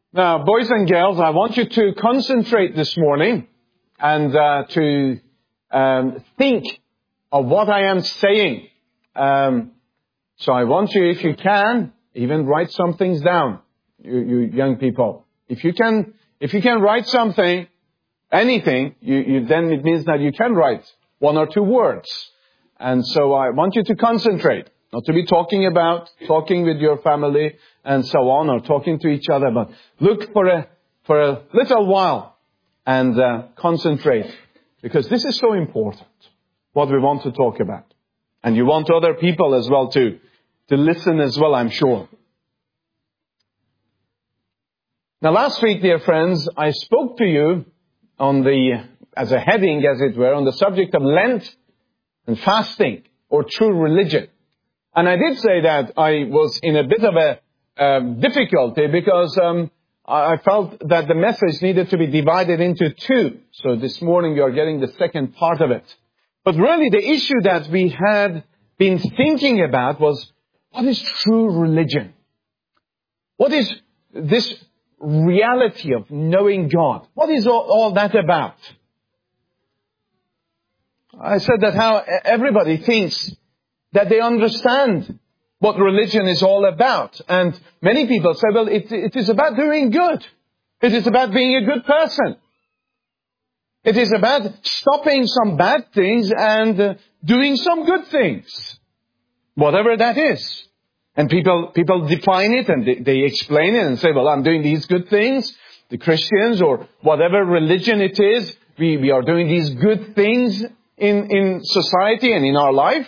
Now, boys and girls, I want you to concentrate this morning and to think of what I am saying. So I want you, if you can, even write some things down, you young people. If you can write something, anything, then it means that you can write one or two words. And so I want you to concentrate, not to be talking with your family and so on, or talking to each other, but look for a little while and concentrate, because this is so important, what we want to talk about. And you want other people as well to listen as well, I'm sure. Now last week, dear friends, I spoke to you as a heading, as it were, on the subject of Lent and fasting, or true religion. And I did say that I was in a bit of a difficulty because I felt that the message needed to be divided into two. So this morning you are getting the second part of it. But really the issue that we had been thinking about was, what is true religion? What is this reality of knowing God? What is all that about? I said that how everybody thinks that they understand what religion is all about. And many people say, well, it is about doing good. It is about being a good person. It is about stopping some bad things and doing some good things. Whatever that is. And people define it and they explain it and say, well, I'm doing these good things. The Christians or whatever religion it is, we are doing these good things in society and in our life.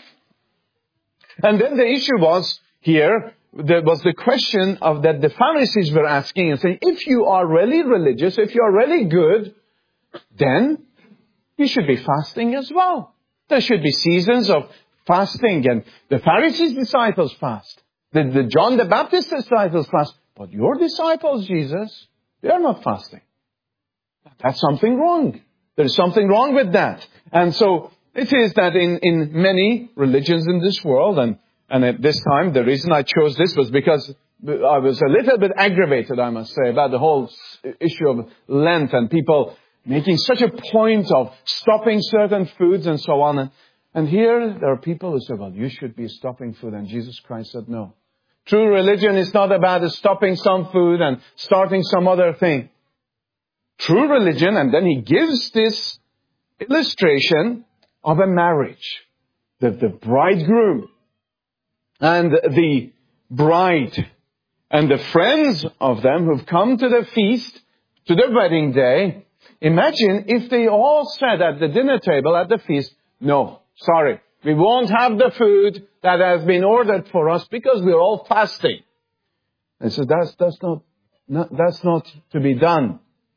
And then the issue was here, there was the question of that the Pharisees were asking and saying, if you are really religious, if you are really good, then you should be fasting as well. There should be seasons of fasting, and the Pharisees' disciples fast. The John the Baptist disciples fast. But your disciples, Jesus, they are not fasting. That's something wrong. There is something wrong with that. And so it is that in many religions in this world, and at this time, the reason I chose this was because I was a little bit aggravated, I must say, about the whole issue of Lent and people making such a point of stopping certain foods and so on. And here there are people who say, well, you should be stopping food. And Jesus Christ said, no. True religion is not about stopping some food and starting some other thing. True religion, and then he gives this illustration of a marriage. The bridegroom and the bride and the friends of them who've come to the feast, to the wedding day. Imagine if they all said at the dinner table at the feast, no, sorry, we won't have the food that has been ordered for us because we're all fasting. And so that's not to be done.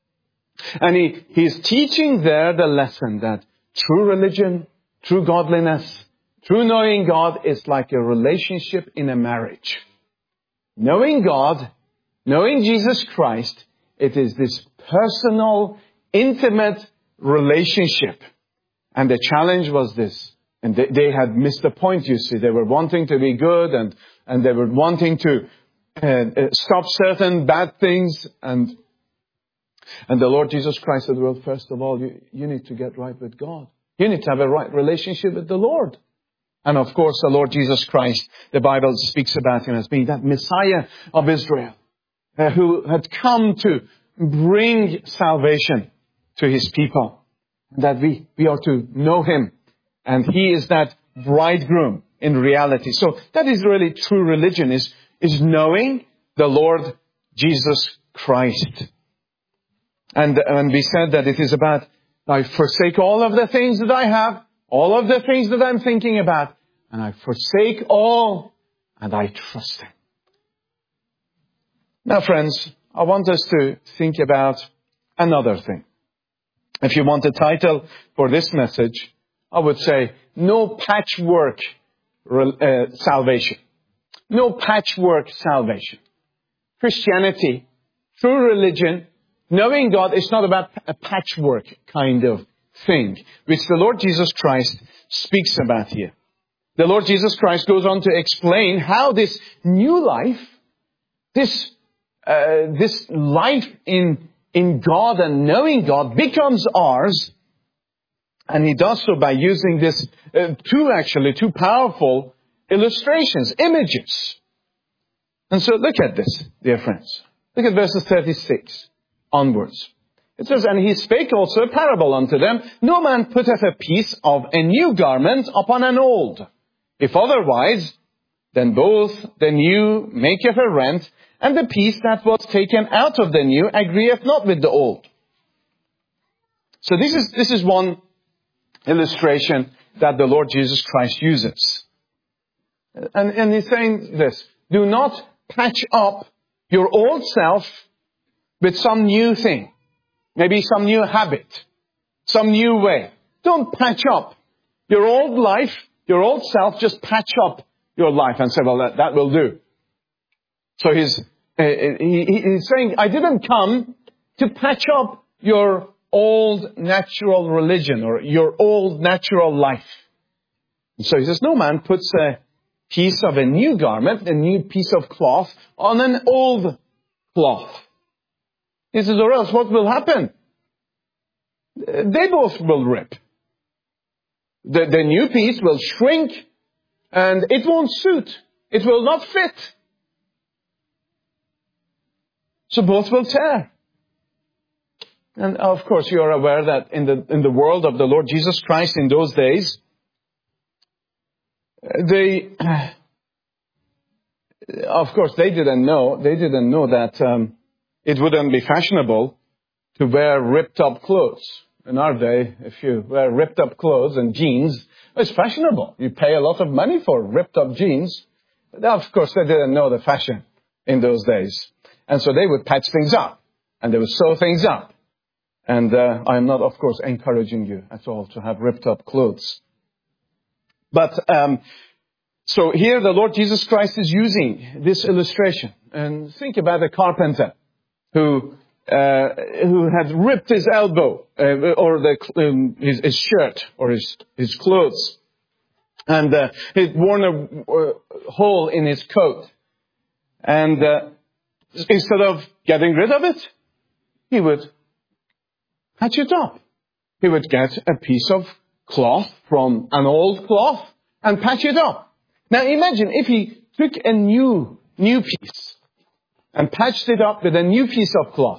And he's teaching there the lesson that true religion, true godliness, true knowing God is like a relationship in a marriage. Knowing God, knowing Jesus Christ, it is this personal, intimate relationship. And the challenge was this. And they had missed the point, you see. They were wanting to be good and they were wanting to stop certain bad things. And the Lord Jesus Christ said, well, first of all, you need to get right with God. You need to have a right relationship with the Lord. And of course, the Lord Jesus Christ, the Bible speaks about him as being that Messiah of Israel, who had come to bring salvation to his people. That we are to know him. And he is that bridegroom in reality. So that is really true religion, is knowing the Lord Jesus Christ. And we said that it is about, I forsake all of the things that I have, all of the things that I'm thinking about, and I forsake all, and I trust him. Now, friends, I want us to think about another thing. If you want a title for this message, I would say, no patchwork salvation. No patchwork salvation. Christianity, true religion, knowing God is not about a patchwork kind of thing, which the Lord Jesus Christ speaks about here. The Lord Jesus Christ goes on to explain how this new life, this this life in God and knowing God becomes ours. And he does so by using this two powerful illustrations, images. And so look at this, dear friends. Look at verses 36 onwards. It says, "And he spake also a parable unto them, No man putteth a piece of a new garment upon an old. If otherwise, then both the new maketh a rent, and the piece that was taken out of the new agreeth not with the old." So this is one illustration that the Lord Jesus Christ uses. And he's saying this: do not patch up your old self with some new thing. Maybe some new habit, some new way. Don't patch up your old life, your old self. Just patch up your life and say, well, that will do. So he's saying, I didn't come to patch up your old natural religion or your old natural life. So he says, no man puts a piece of a new garment, a new piece of cloth, on an old cloth. He says, or else what will happen? They both will rip. The new piece will shrink and it won't suit. It will not fit. So both will tear. And of course you are aware that in the world of the Lord Jesus Christ in those days, they didn't know that it wouldn't be fashionable to wear ripped up clothes. In our day, if you wear ripped up clothes and jeans, it's fashionable. You pay a lot of money for ripped up jeans. But of course, they didn't know the fashion in those days. And so they would patch things up. And they would sew things up. And I'm not, of course, encouraging you at all to have ripped up clothes. But so here the Lord Jesus Christ is using this illustration. And think about a carpenter who had ripped his elbow or his shirt or his clothes, and he'd worn a hole in his coat. And instead of getting rid of it, he would patch it up. He would get a piece of cloth from an old cloth and patch it up. Now imagine if he took a new piece and patched it up with a new piece of cloth.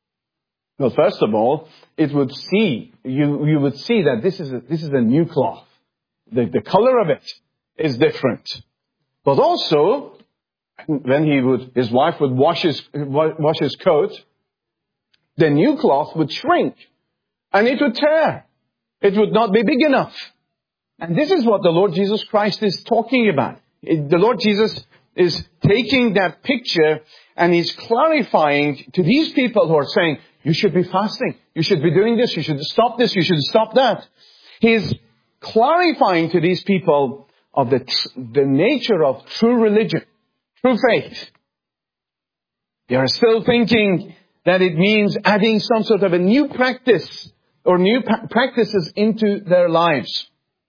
Well, first of all, you would see that this is a new cloth. The color of it is different. But also, when his wife would wash his coat, the new cloth would shrink and it would tear. It would not be big enough. And this is what the Lord Jesus Christ is talking about. The Lord Jesus is taking that picture and he's clarifying to these people who are saying, you should be fasting, you should be doing this, you should stop this, you should stop that. He's clarifying to these people of the nature of true religion, true faith. They are still thinking that it means adding some sort of a new practice or new practices into their lives.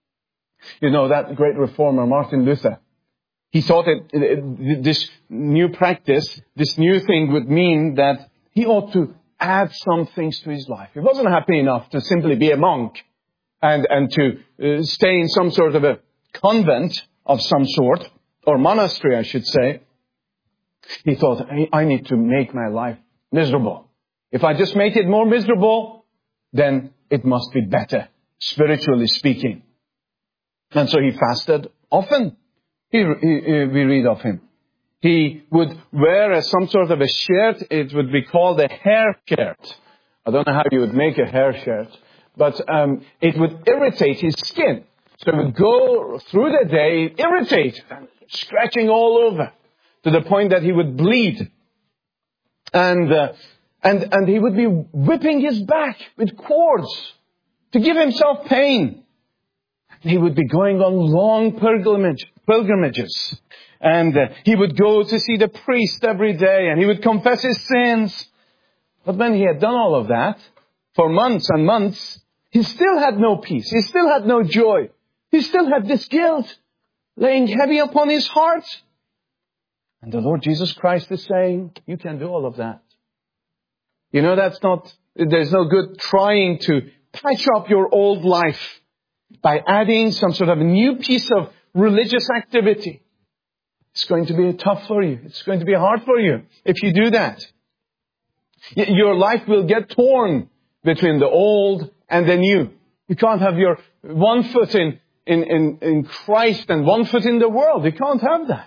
You know, that great reformer, Martin Luther, he thought that this new practice, this new thing would mean that he ought to add some things to his life. He wasn't happy enough to simply be a monk and to stay in some sort of a convent of some sort, or monastery, I should say. He thought, I need to make my life miserable. If I just make it more miserable, then it must be better, spiritually speaking. And so he fasted often. We read of him. He would wear some sort of a shirt. It would be called a hair shirt. I don't know how you would make a hair shirt, but it would irritate his skin. So it would go through the day, irritate, and scratching all over to the point that he would bleed. And he would be whipping his back with cords to give himself pain. He would be going on long pilgrimages. And he would go to see the priest every day and he would confess his sins. But when he had done all of that for months and months, he still had no peace. He still had no joy. He still had this guilt laying heavy upon his heart. And the Lord Jesus Christ is saying, you can do all of that. You know, there's no good trying to patch up your old life by adding some sort of a new piece of religious activity. It's going to be tough for you. It's going to be hard for you if you do that. Your life will get torn between the old and the new. You can't have your one foot in Christ and one foot in the world. You can't have that.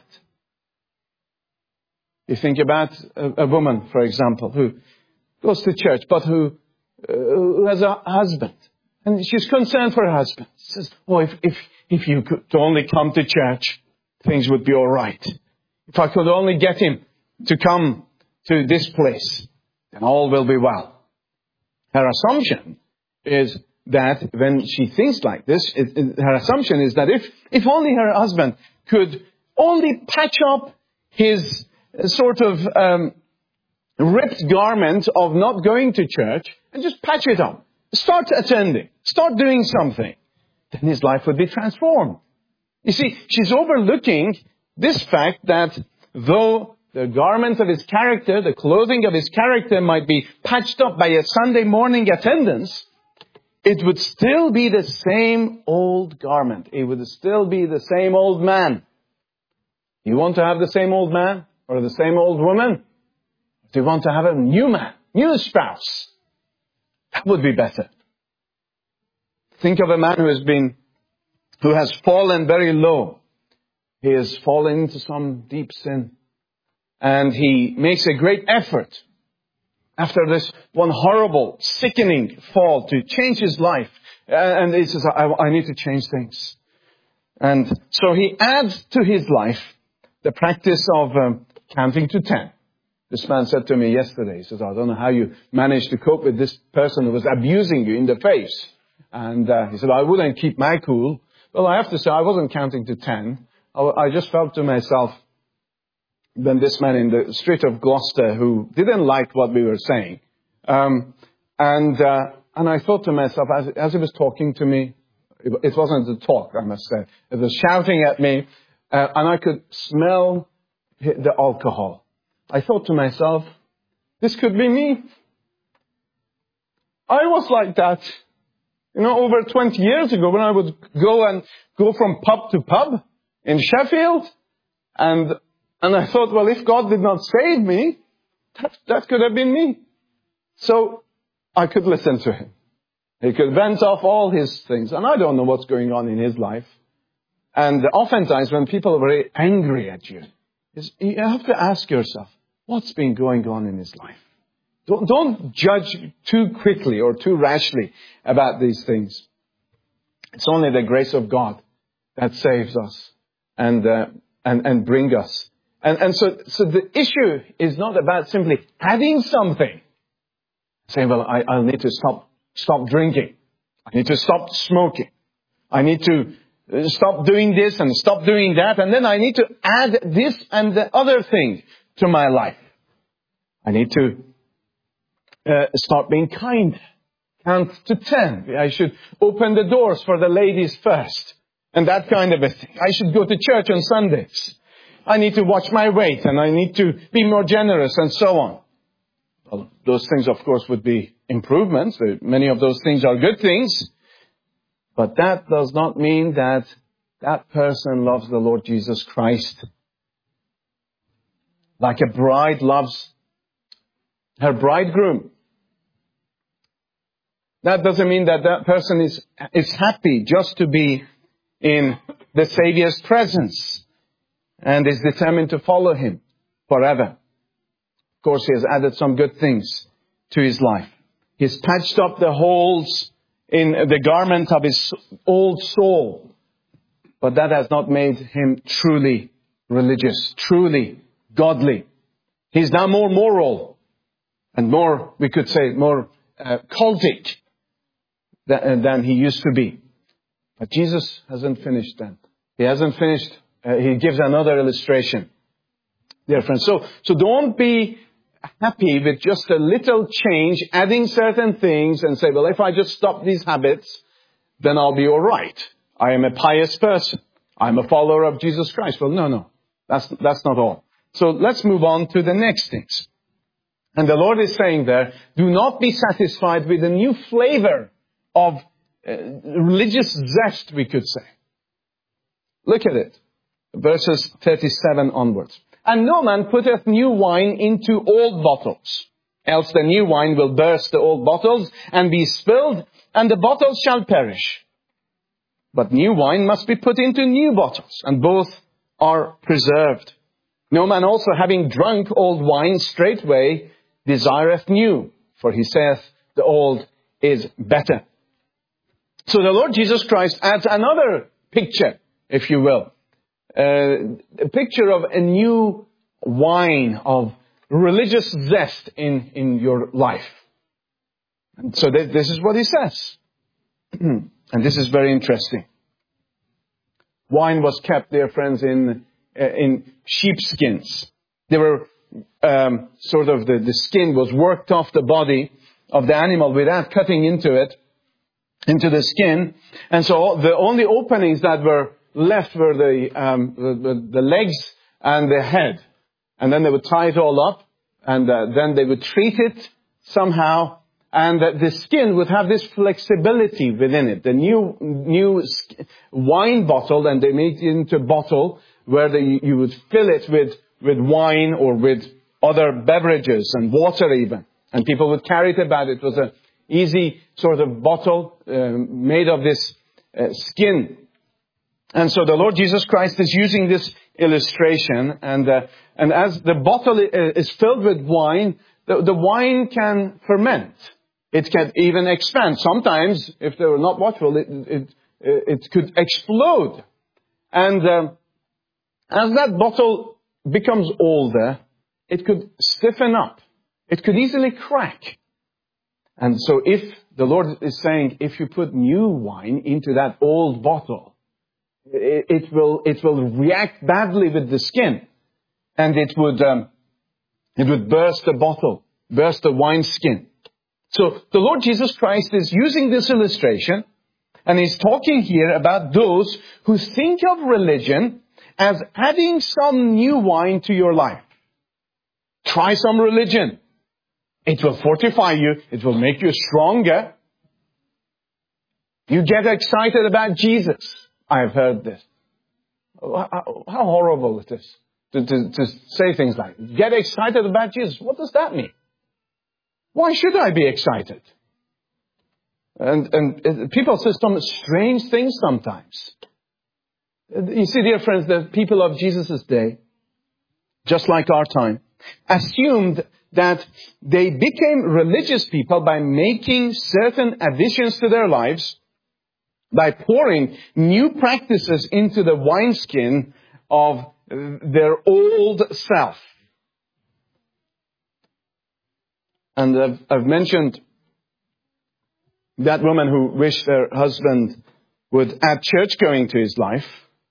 You think about a woman, for example, who goes to church, but who has a husband. And she's concerned for her husband. She says, oh, if you could only come to church, things would be all right. If I could only get him to come to this place, then all will be well. Her assumption is that when she thinks like this, her assumption is that if only her husband could only patch up his sort of ripped garment of not going to church and just patch it up. Start attending. Start doing something. Then his life would be transformed. You see, she's overlooking this fact that though the garment of his character, the clothing of his character might be patched up by a Sunday morning attendance, it would still be the same old garment. It would still be the same old man. You want to have the same old man or the same old woman? Do you want to have a new man, new spouse? That would be better. Think of a man who has fallen very low. He has fallen into some deep sin. And he makes a great effort after this one horrible, sickening fall to change his life. And he says, I need to change things. And so he adds to his life the practice of counting to 10. This man said to me yesterday, he says, I don't know how you managed to cope with this person who was abusing you in the face. And he said, I wouldn't keep my cool. Well, I have to say, I wasn't counting to 10. I just felt to myself, then this man in the street of Gloucester who didn't like what we were saying. And I thought to myself, as he was talking to me, it wasn't a talk, I must say. It was shouting at me, and I could smell the alcohol. I thought to myself, this could be me. I was like that, over 20 years ago when I would go from pub to pub in Sheffield. And I thought, well, if God did not save me, that could have been me. So I could listen to him. He could vent off all his things. And I don't know what's going on in his life. And oftentimes when people are very angry at you, you have to ask yourself, what's been going on in his life? Don't judge too quickly or too rashly about these things. It's only the grace of God that saves us and bring us. And so the issue is not about simply adding something. Saying, well, I'll need to stop drinking. I need to stop smoking. I need to stop doing this and stop doing that. And then I need to add this and the other thing to my life. I need to start being kind. Count to 10. I should open the doors for the ladies first. And that kind of a thing. I should go to church on Sundays. I need to watch my weight and I need to be more generous and so on. Well, those things, of course, would be improvements. Many of those things are good things. But that does not mean that that person loves the Lord Jesus Christ like a bride loves her bridegroom. That doesn't mean that that person is happy just to be in the Savior's presence and is determined to follow him forever. Of course, he has added some good things to his life. He's patched up the holes in the garment of his old soul. But that has not made him truly religious, truly godly. He's now more moral and more, we could say, more cultic than he used to be. But Jesus hasn't finished that. He hasn't finished. He gives another illustration, dear friends. So don't be happy with just a little change, adding certain things and say, well, if I just stop these habits, then I'll be all right. I am a pious person. I'm a follower of Jesus Christ. Well, no. That's not all. So let's move on to the next things. And the Lord is saying there, do not be satisfied with a new flavor of religious zest, we could say. Look at it. Verses 37 onwards. And no man putteth new wine into old bottles, else the new wine will burst the old bottles and be spilled, and the bottles shall perish. But new wine must be put into new bottles, and both are preserved. No man also having drunk old wine straightway desireth new, for he saith, the old is better. So the Lord Jesus Christ adds another picture, if you will. A picture of a new wine, of religious zest in your life. And so this is what he says. And this is very interesting. Wine was kept, dear friends, in sheepskins. They were sort of the skin was worked off the body of the animal without cutting into it, into the skin. And so the only openings that were left were the legs and the head. And then they would tie it all up, and then they would treat it somehow, and the skin would have this flexibility within it. The new wine bottle, and they made it into a bottle where you would fill it with wine or with other beverages and water even. And people would carry it about. It was an easy sort of bottle made of this skin. And so the Lord Jesus Christ is using this illustration, and as the bottle is filled with wine, the wine can ferment. It can even expand. Sometimes, if they were not watchful, it could explode. And as that bottle becomes older, it could stiffen up. It could easily crack. And so if the Lord is saying, if you put new wine into that old bottle, it will react badly with the skin, and it would burst the bottle, burst the wine skin. So the Lord Jesus Christ is using this illustration, and he's talking here about those who think of religion as adding some new wine to your life. Try some religion. It will fortify you. It will make you stronger. You get excited about Jesus. I've heard this. How horrible it is to say things like, get excited about Jesus. What does that mean? Why should I be excited? And people say some strange things sometimes. You see, dear friends, the people of Jesus' day, just like our time, assumed that they became religious people by making certain additions to their lives, by pouring new practices into the wineskin of their old self. And I've mentioned that woman who wished her husband would add church going to his life.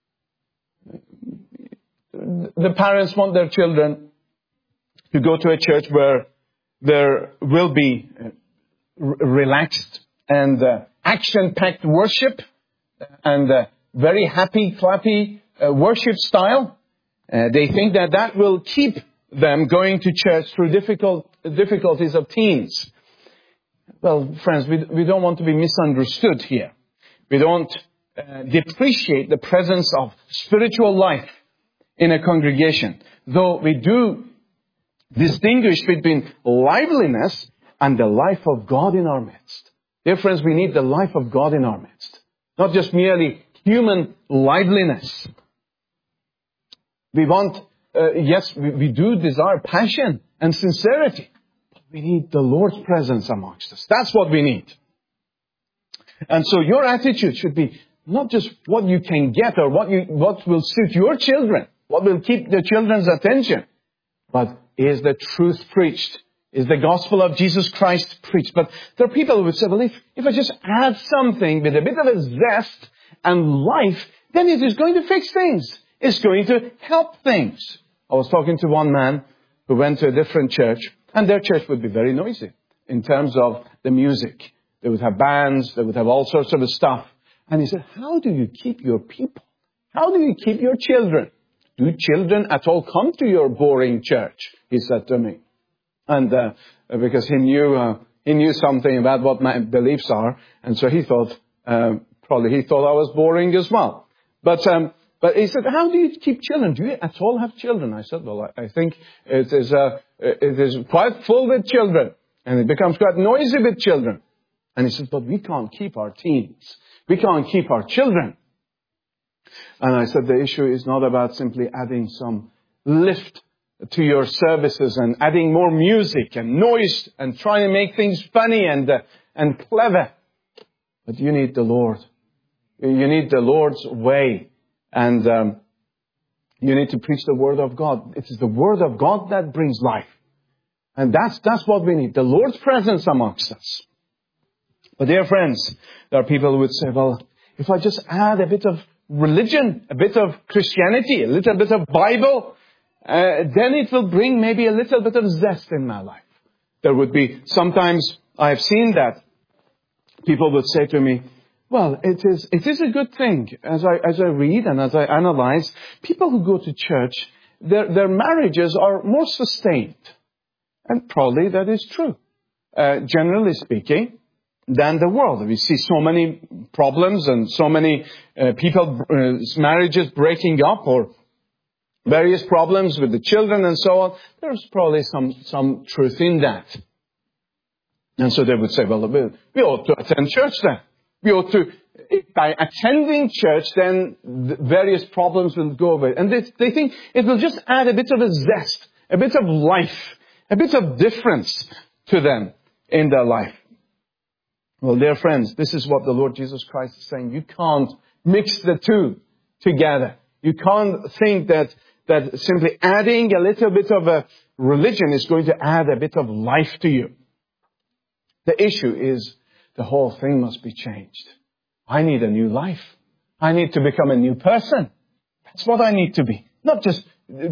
The parents want their children to go to a church where there will be relaxed and action-packed worship and very happy, clappy worship style. They think that will keep them going to church through difficulties of teens. Well, friends, we don't want to be misunderstood here. We don't depreciate the presence of spiritual life in a congregation, though we do distinguish between liveliness and the life of God in our midst. Dear friends, we need the life of God in our midst, not just merely human liveliness. We want, we do desire passion and sincerity, but we need the Lord's presence amongst us. That's what we need. And so your attitude should be not just what you can get or what will suit your children, what will keep the children's attention, but is the truth preached? Is the gospel of Jesus Christ preached? But there are people who would say, well, if I just add something with a bit of a zest and life, then it is going to fix things. It's going to help things. I was talking to one man who went to a different church, and their church would be very noisy in terms of the music. They would have bands, they would have all sorts of stuff. And he said, how do you keep your people? How do you keep your children do children at all come to your boring church? He said to me. And because he knew something about what my beliefs are. And so he thought, probably he thought I was boring as well. But he said, how do you keep children? Do you at all have children? I said, well, I think it is quite full with children. And it becomes quite noisy with children. And he said, but we can't keep our teens. We can't keep our children. And I said, the issue is not about simply adding some lift to your services and adding more music and noise and trying to make things funny and clever. But you need the Lord. You need the Lord's way. And you need to preach the Word of God. It is the Word of God that brings life. And that's what we need. The Lord's presence amongst us. But dear friends, there are people who would say, well, if I just add a bit of religion, a bit of Christianity, a little bit of Bible, then it will bring maybe a little bit of zest in my life. There would be, sometimes I have seen that people would say to me, well, it is a good thing. As I read and as I analyze, people who go to church, their marriages are more sustained. And probably that is true, generally speaking, than the world. We see so many problems and so many people, marriages breaking up or various problems with the children and so on. There's probably some truth in that. And so they would say, well, we ought to attend church then. We ought to, by attending church, then the various problems will go away. And they think it will just add a bit of a zest, a bit of life, a bit of difference to them in their life. Well, dear friends, this is what the Lord Jesus Christ is saying. You can't mix the two together. You can't think that simply adding a little bit of a religion is going to add a bit of life to you. The issue is the whole thing must be changed. I need a new life. I need to become a new person. That's what I need to be. Not just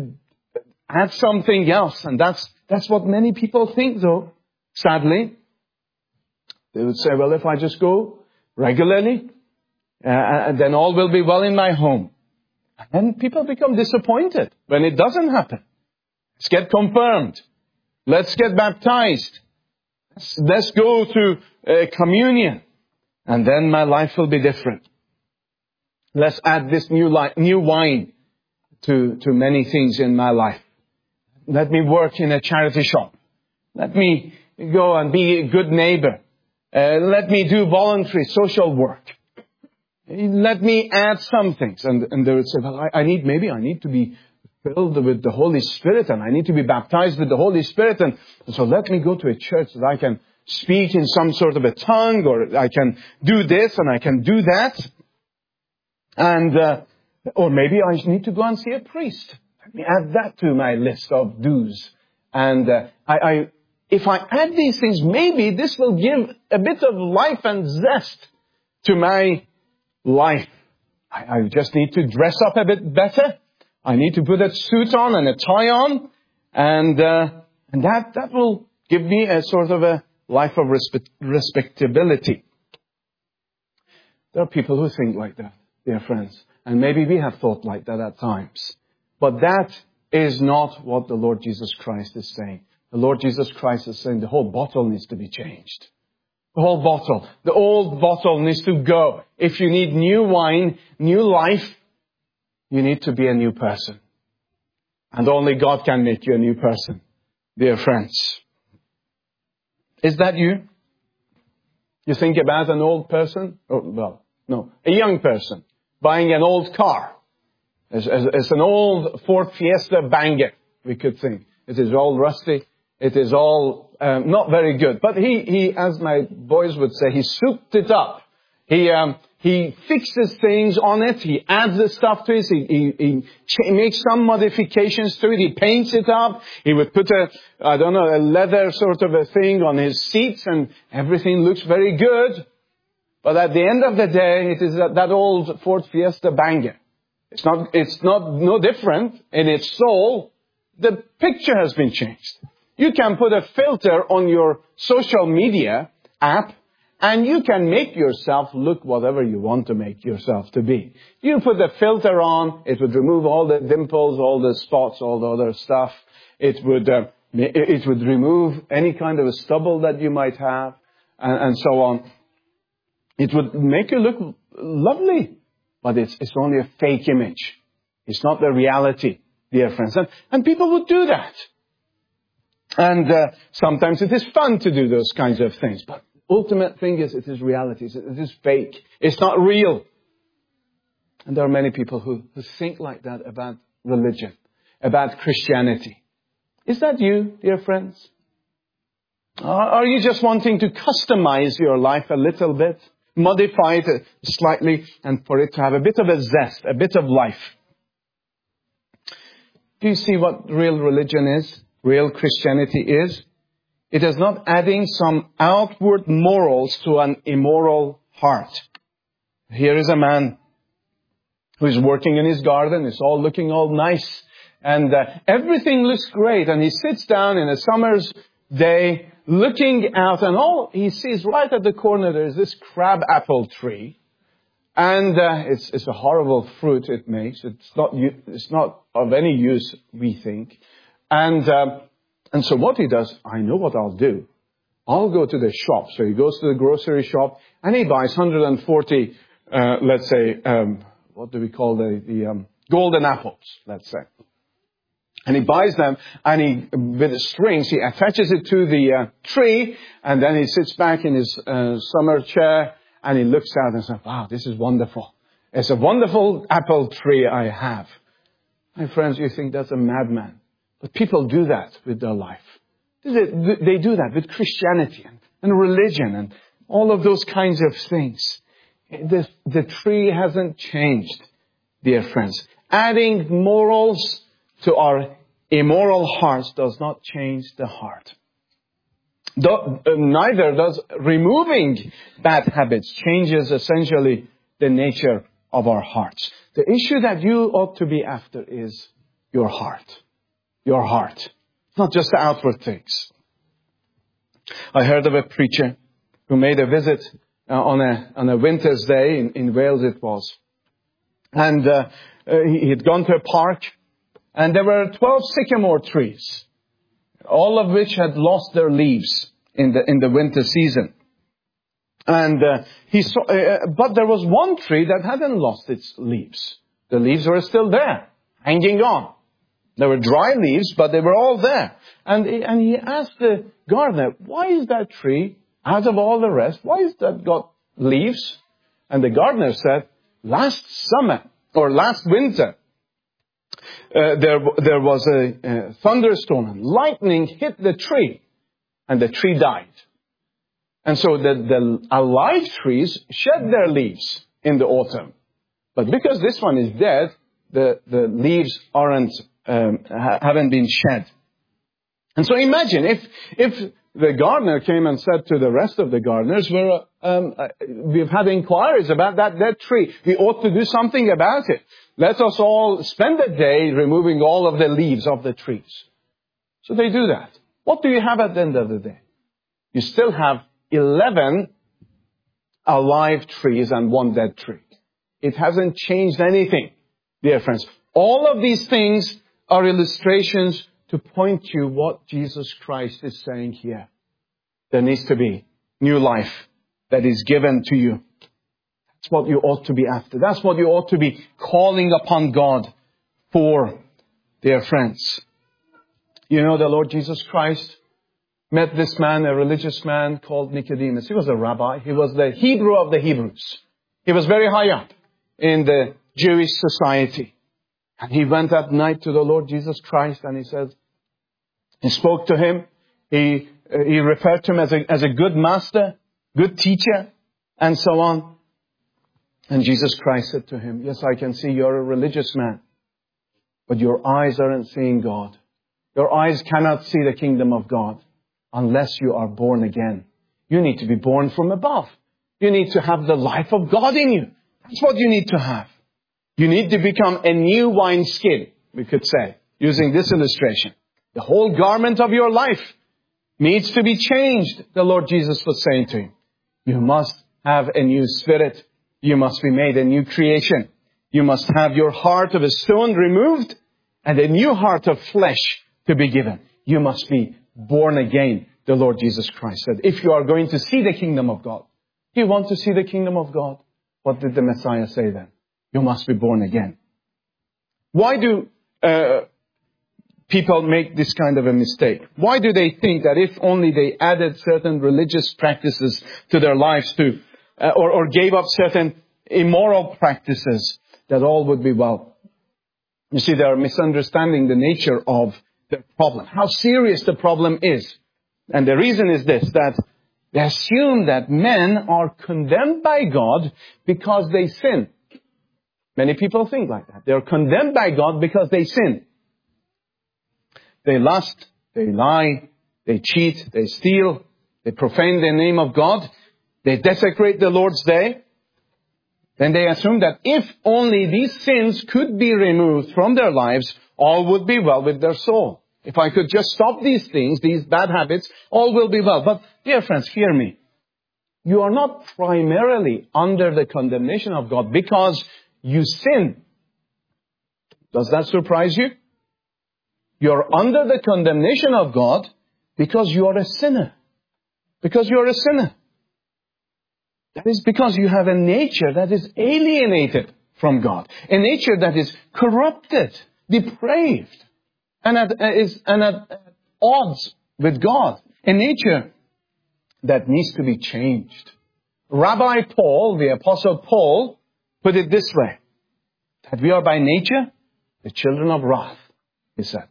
add something else. And that's what many people think, though, sadly. They would say, well, if I just go regularly, then all will be well in my home. And people become disappointed when it doesn't happen. Let's get confirmed. Let's get baptized. Let's go to communion. And then my life will be different. Let's add this new wine to many things in my life. Let me work in a charity shop. Let me go and be a good neighbor. Let me do voluntary social work. Let me add some things. And they would say, well, I need to be filled with the Holy Spirit and I need to be baptized with the Holy Spirit. And so let me go to a church that I can speak in some sort of a tongue, or I can do this and I can do that. And, or maybe I need to go and see a priest. Let me add that to my list of do's. And if I add these things, maybe this will give a bit of life and zest to my life. I just need to dress up a bit better. I need to put a suit on and a tie on. And that will give me a sort of a life of respectability. There are people who think like that, dear friends. And maybe we have thought like that at times. But that is not what the Lord Jesus Christ is saying. The Lord Jesus Christ is saying the whole bottle needs to be changed. The whole bottle. The old bottle needs to go. If you need new wine, new life, you need to be a new person. And only God can make you a new person, dear friends. Is that you? You think about an old person? A young person buying an old car. It's an old Ford Fiesta banger, we could think. It is all rusty. It is all not very good. But he, as my boys would say, he souped it up. He fixes things on it. He adds the stuff to it. He makes some modifications to it. He paints it up. He would put a leather sort of a thing on his seats, and everything looks very good. But at the end of the day, it is that old Ford Fiesta banger. It's not no different in its soul. The picture has been changed. You can put a filter on your social media app And you can make yourself look whatever you want to make yourself to be. You put the filter on, it would remove all the dimples, all the spots, all the other stuff. It would remove any kind of a stubble that you might have, and so on. It would make you look lovely, but it's only a fake image. It's not the reality, dear friends. And people would do that. And sometimes it is fun to do those kinds of things, but ultimate thing is, it is reality. It is fake. It's not real. And there are many people who think like that about religion, about Christianity. Is that you, dear friends? Are you just wanting to customize your life a little bit, modify it slightly, and for it to have a bit of a zest, a bit of life? Do you see what real religion is? Real Christianity is? It is not adding some outward morals to an immoral heart. Here is a man who is working in his garden. It's all looking all nice. And everything looks great. And he sits down in a summer's day looking out. And all he sees right at the corner, there is this crab apple tree. And it's a horrible fruit it makes. It's not of any use, we think. And so what he does, I know what I'll do. I'll go to the shop. So he goes to the grocery shop and he buys 140, let's say, what do we call the golden apples, let's say. And he buys them and with the strings, he attaches it to the tree, and then he sits back in his summer chair and he looks out and says, wow, this is wonderful. It's a wonderful apple tree I have. My friends, you think that's a madman. But people do that with their life. They do that with Christianity and religion and all of those kinds of things. The tree hasn't changed, dear friends. Adding morals to our immoral hearts does not change the heart. Neither does removing bad habits changes essentially the nature of our hearts. The issue that you ought to be after is your heart. Your heart. Not just the outward things. I heard of a preacher who made a visit on a winter's day in Wales it was. And he had gone to a park and there were 12 sycamore trees, all of which had lost their leaves in the winter season. And he saw, but there was one tree that hadn't lost its leaves. The leaves were still there, hanging on. There were dry leaves, but they were all there. And he asked the gardener, why is that tree, out of all the rest, why has that got leaves? And the gardener said, last winter, there was a thunderstorm and lightning hit the tree and the tree died. And so the alive trees shed their leaves in the autumn. But because this one is dead, the leaves haven't been shed. And so imagine if the gardener came and said to the rest of the gardeners, we've had inquiries about that dead tree. We ought to do something about it. Let us all spend a day removing all of the leaves of the trees. So they do that. What do you have at the end of the day? You still have 11 alive trees and one dead tree. It hasn't changed anything, dear friends. All of these things are illustrations to point to what Jesus Christ is saying here. There needs to be new life that is given to you. That's what you ought to be after. That's what you ought to be calling upon God for, dear friends. You know, the Lord Jesus Christ met this man, a religious man called Nicodemus. He was a rabbi. He was the Hebrew of the Hebrews. He was very high up in the Jewish society. And he went at night to the Lord Jesus Christ and he spoke to him. He referred to him as a good master, good teacher, and so on. And Jesus Christ said to him, yes, I can see you're a religious man, but your eyes aren't seeing God. Your eyes cannot see the kingdom of God unless you are born again. You need to be born from above. You need to have the life of God in you. That's what you need to have. You need to become a new wineskin, we could say, using this illustration. The whole garment of your life needs to be changed, the Lord Jesus was saying to him. You must have a new spirit. You must be made a new creation. You must have your heart of a stone removed and a new heart of flesh to be given. You must be born again, the Lord Jesus Christ said. If you are going to see the kingdom of God, you want to see the kingdom of God, what did the Messiah say then? You must be born again. Why do people make this kind of a mistake? Why do they think that if only they added certain religious practices to their lives or gave up certain immoral practices, that all would be well? You see, they are misunderstanding the nature of the problem, how serious the problem is. And the reason is this, that they assume that men are condemned by God because they sin. Many people think like that. They are condemned by God because they sin. They lust, they lie, they cheat, they steal, they profane the name of God, they desecrate the Lord's day. Then they assume that if only these sins could be removed from their lives, all would be well with their soul. If I could just stop these things, these bad habits, all will be well. But dear friends, hear me. You are not primarily under the condemnation of God because you sin. Does that surprise you? You're under the condemnation of God because you are a sinner. Because you are a sinner. That is because you have a nature that is alienated from God. A nature that is corrupted, depraved, and at odds with God. A nature that needs to be changed. Rabbi Paul, the Apostle Paul, put it this way, that we are by nature the children of wrath, he said.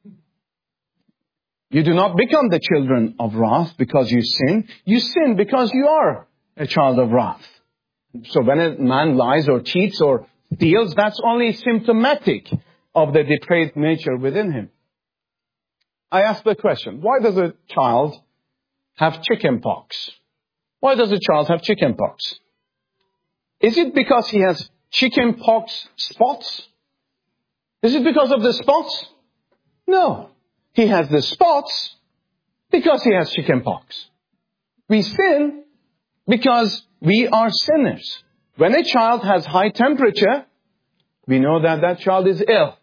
You do not become the children of wrath because you sin. You sin because you are a child of wrath. So when a man lies or cheats or steals, that's only symptomatic of the depraved nature within him. I ask the question, why does a child have chicken pox? Why does a child have chicken pox? Is it because he has chicken pox spots? Is it because of the spots? No. He has the spots because he has chicken pox. We sin because we are sinners. When a child has high temperature, we know that that child is ill.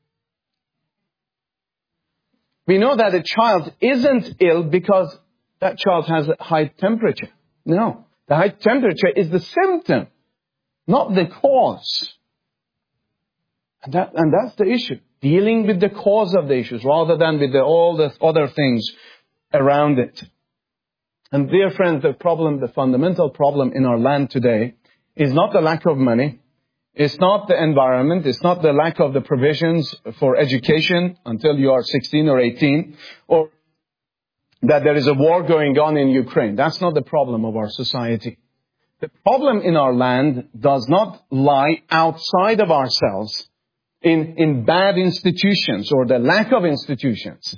We know that a child isn't ill because that child has a high temperature. No. The high temperature is the symptom, not the cause. And that's the issue. Dealing with the cause of the issues rather than with all the other things around it. And dear friends, the fundamental problem in our land today is not the lack of money. It's not the environment. It's not the lack of the provisions for education until you are 16 or 18. Or that there is a war going on in Ukraine. That's not the problem of our society. The problem in our land does not lie outside of ourselves in bad institutions or the lack of institutions.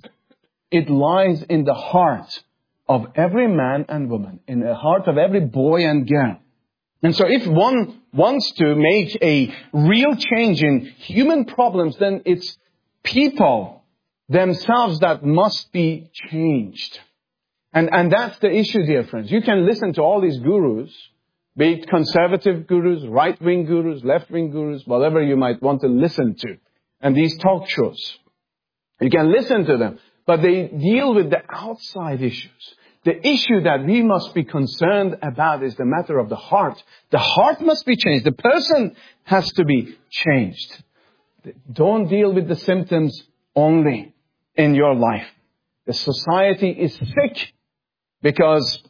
It lies in the heart of every man and woman, in the heart of every boy and girl. And so if one wants to make a real change in human problems, then it's people themselves that must be changed. And that's the issue, dear friends. You can listen to all these gurus, be it conservative gurus, right-wing gurus, left-wing gurus, whatever you might want to listen to. And these talk shows. You can listen to them, but they deal with the outside issues. The issue that we must be concerned about is the matter of the heart. The heart must be changed. The person has to be changed. Don't deal with the symptoms only in your life. The society is sick because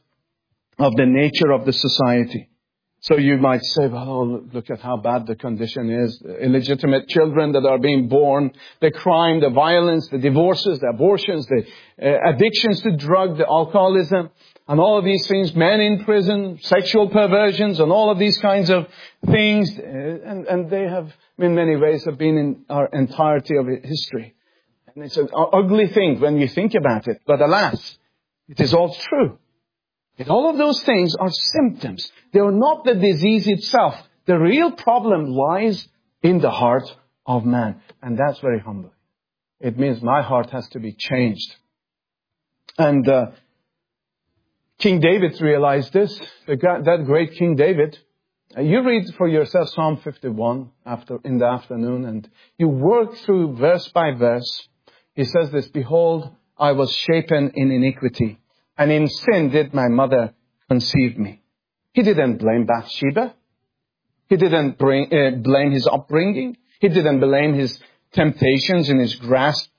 of the nature of the society. So you might say, well, look at how bad the condition is. The illegitimate children that are being born, the crime, the violence, the divorces, the abortions, the addictions to drug, the alcoholism, and all of these things, men in prison, sexual perversions, and all of these kinds of things. And they have, in many ways, have been in our entirety of history. And it's an ugly thing when you think about it. But alas, it is all true. And all of those things are symptoms. They are not the disease itself. The real problem lies in the heart of man. And that's very humbling. It means my heart has to be changed. And King David realized this, that great King David. You read for yourself Psalm 51 in the afternoon, and you work through verse by verse. He says this, "Behold, I was shapen in iniquity, and in sin did my mother conceive me." He didn't blame Bathsheba. He didn't blame his upbringing. He didn't blame his temptations in his grasp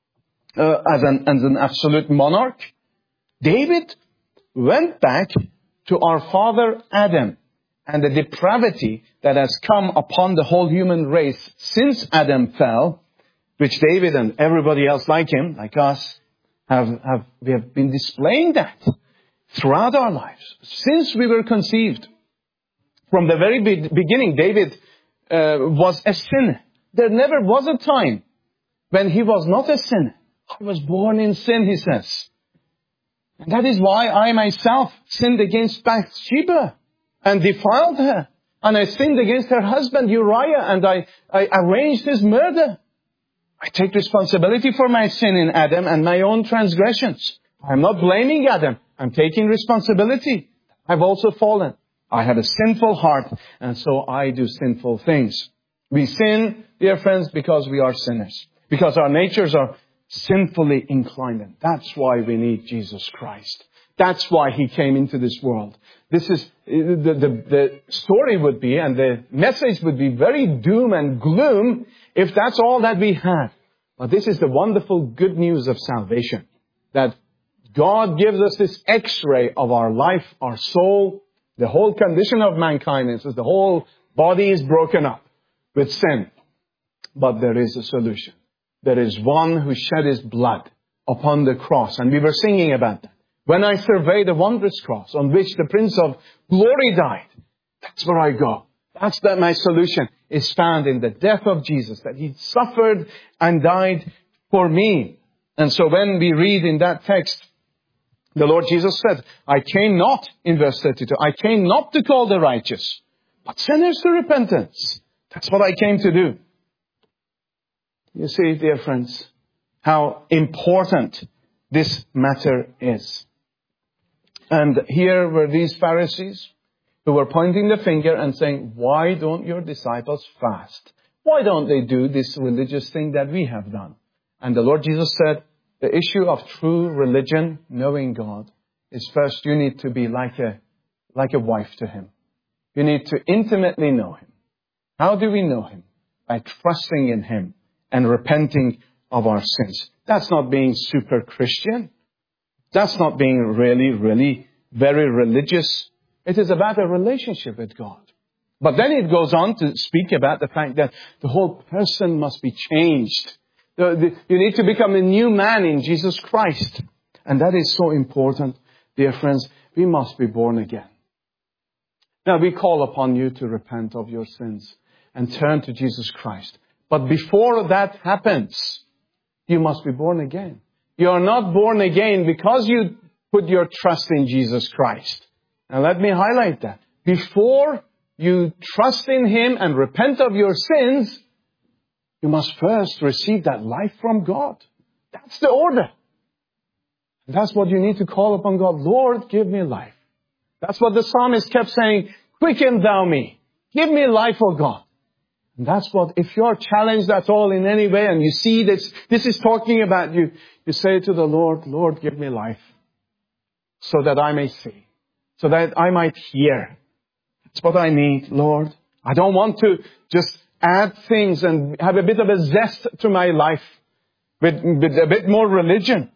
as an absolute monarch. David went back to our father Adam and the depravity that has come upon the whole human race since Adam fell, which David and everybody else like him, like us, we have been displaying that throughout our lives, since we were conceived. From the very beginning, David was a sinner. There never was a time when he was not a sinner. I was born in sin, he says. And that is why I myself sinned against Bathsheba and defiled her. And I sinned against her husband Uriah, and I arranged his murder. I take responsibility for my sin in Adam and my own transgressions. I'm not blaming Adam. I'm taking responsibility. I've also fallen. I have a sinful heart, and so I do sinful things. We sin, dear friends, because we are sinners. Because our natures are sinfully inclined. And that's why we need Jesus Christ. That's why He came into this world. This is, the story would be, and the message would be very doom and gloom if that's all that we had. But this is the wonderful good news of salvation. That God gives us this x-ray of our life, our soul, the whole condition of mankind. It says the whole body is broken up with sin. But there is a solution. There is one who shed His blood upon the cross. And we were singing about that. When I survey the wondrous cross on which the Prince of Glory died, that's where I go. That's my solution is found in the death of Jesus, that He suffered and died for me. And so when we read in that text, the Lord Jesus said, I came not, in verse 32, I came not to call the righteous, but sinners to repentance. That's what I came to do. You see, dear friends, how important this matter is. And here were these Pharisees who were pointing the finger and saying, why don't your disciples fast? Why don't they do this religious thing that we have done? And the Lord Jesus said, the issue of true religion, knowing God, is first you need to be like a wife to Him. You need to intimately know Him. How do we know Him? By trusting in Him and repenting of our sins. That's not being super Christian. That's not being really, really very religious. It is about a relationship with God. But then it goes on to speak about the fact that the whole person must be changed. You need to become a new man in Jesus Christ. And that is so important, dear friends. We must be born again. Now, we call upon you to repent of your sins and turn to Jesus Christ. But before that happens, you must be born again. You are not born again because you put your trust in Jesus Christ. And let me highlight that. Before you trust in Him and repent of your sins, you must first receive that life from God. That's the order. And that's what you need to call upon God. Lord, give me life. That's what the psalmist kept saying. Quicken thou me. Give me life, O God. And that's what, if you're challenged at all in any way and you see this is talking about you, you say to the Lord, Lord, give me life so that I may see, so that I might hear. That's what I need, Lord. I don't want to just add things and have a bit of a zest to my life with a bit more religion.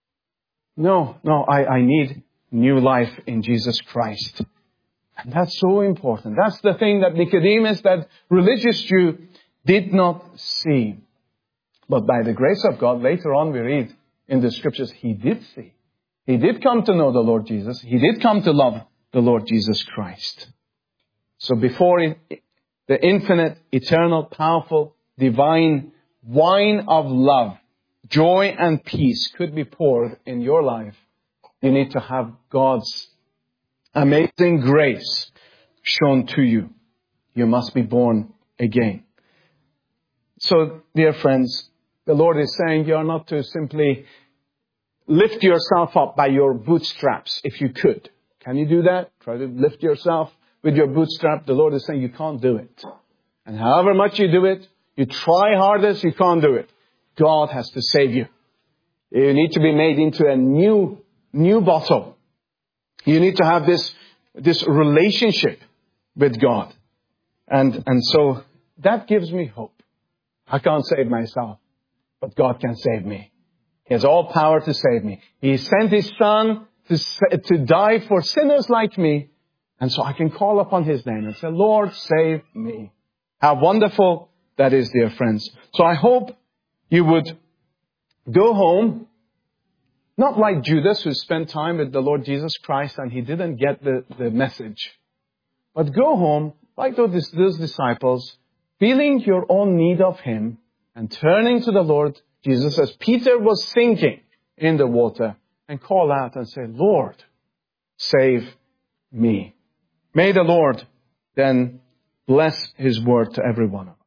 No, I need new life in Jesus Christ. And that's so important. That's the thing that Nicodemus, that religious Jew, did not see. But by the grace of God, later on we read in the Scriptures, he did see. He did come to know the Lord Jesus. He did come to love the Lord Jesus Christ. So before the infinite, eternal, powerful, divine wine of love, joy and peace could be poured in your life, you need to have God's amazing grace shown to you. You must be born again. So, dear friends, the Lord is saying you are not to simply lift yourself up by your bootstraps if you could. Can you do that? Try to lift yourself with your bootstrap. The Lord is saying you can't do it. And however much you do it, you try hardest, you can't do it. God has to save you. You need to be made into a new bottle. You need to have this relationship with God. And so that gives me hope. I can't save myself, but God can save me. He has all power to save me. He sent His Son to die for sinners like me. And so I can call upon His name and say, Lord, save me. How wonderful that is, dear friends. So I hope you would go home, not like Judas, who spent time with the Lord Jesus Christ and he didn't get the message. But go home, like those disciples, feeling your own need of Him and turning to the Lord Jesus as Peter was sinking in the water, and call out and say, Lord, save me. May the Lord then bless His word to every one of us.